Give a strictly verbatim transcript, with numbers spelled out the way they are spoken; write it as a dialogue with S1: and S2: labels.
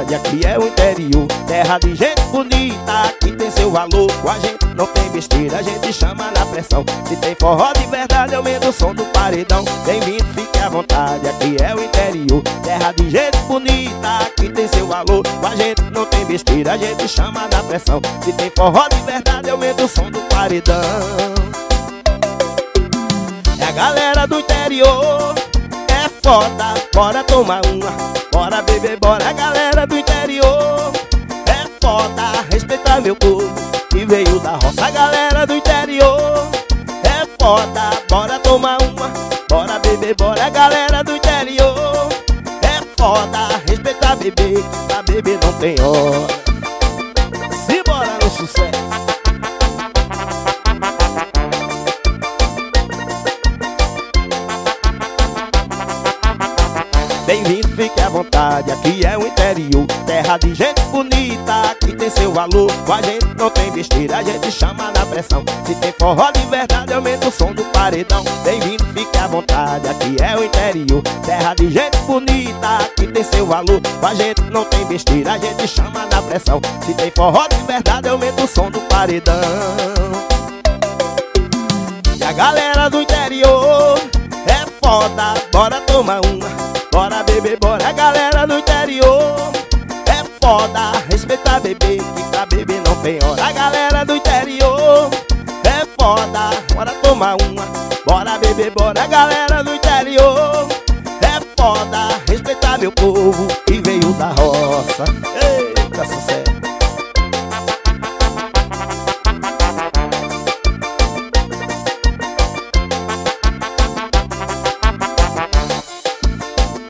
S1: vontade, aqui é o interior, terra de gente bonita, aqui tem seu valor. Com a gente não tem besteira, a gente chama na pressão. Se tem forró de verdade, aumenta o som do paredão. Bem-vindo, fique à vontade, aqui é o interior, terra de gente bonita, aqui tem seu valor. Com a gente não tem besteira, a gente chama na pressão. Se tem forró de verdade, aumenta o som do paredão. É a galera do interior, é foda, bora tomar uma, bora beber, bora. A galera do interior, é foda, respeitar meu povo que veio da roça. A galera do interior, é foda, bora tomar uma, bora beber, bora. A galera do interior, é foda, respeitar beber, que pra beber não tem hora. Se bora no sucesso. Bem-vindo, fique à vontade, aqui é o interior, terra de gente bonita, aqui tem seu valor. Com a gente não tem besteira, a gente chama na pressão. Se tem forró de verdade, aumenta o som do paredão. Bem-vindo, fique à vontade, aqui é o interior, terra de gente bonita, aqui tem seu valor. Com a gente não tem besteira, a gente chama na pressão. Se tem forró de verdade, aumenta o som do paredão. E a galera do interior, é foda, bora tomar uma, bora beber, bora. A galera do interior, é foda, respeitar beber, que pra beber não tem hora. A galera do interior, é foda, bora tomar uma, bora beber, bora. A galera do interior, é foda, respeitar meu povo que veio da roça. Eita, sucesso.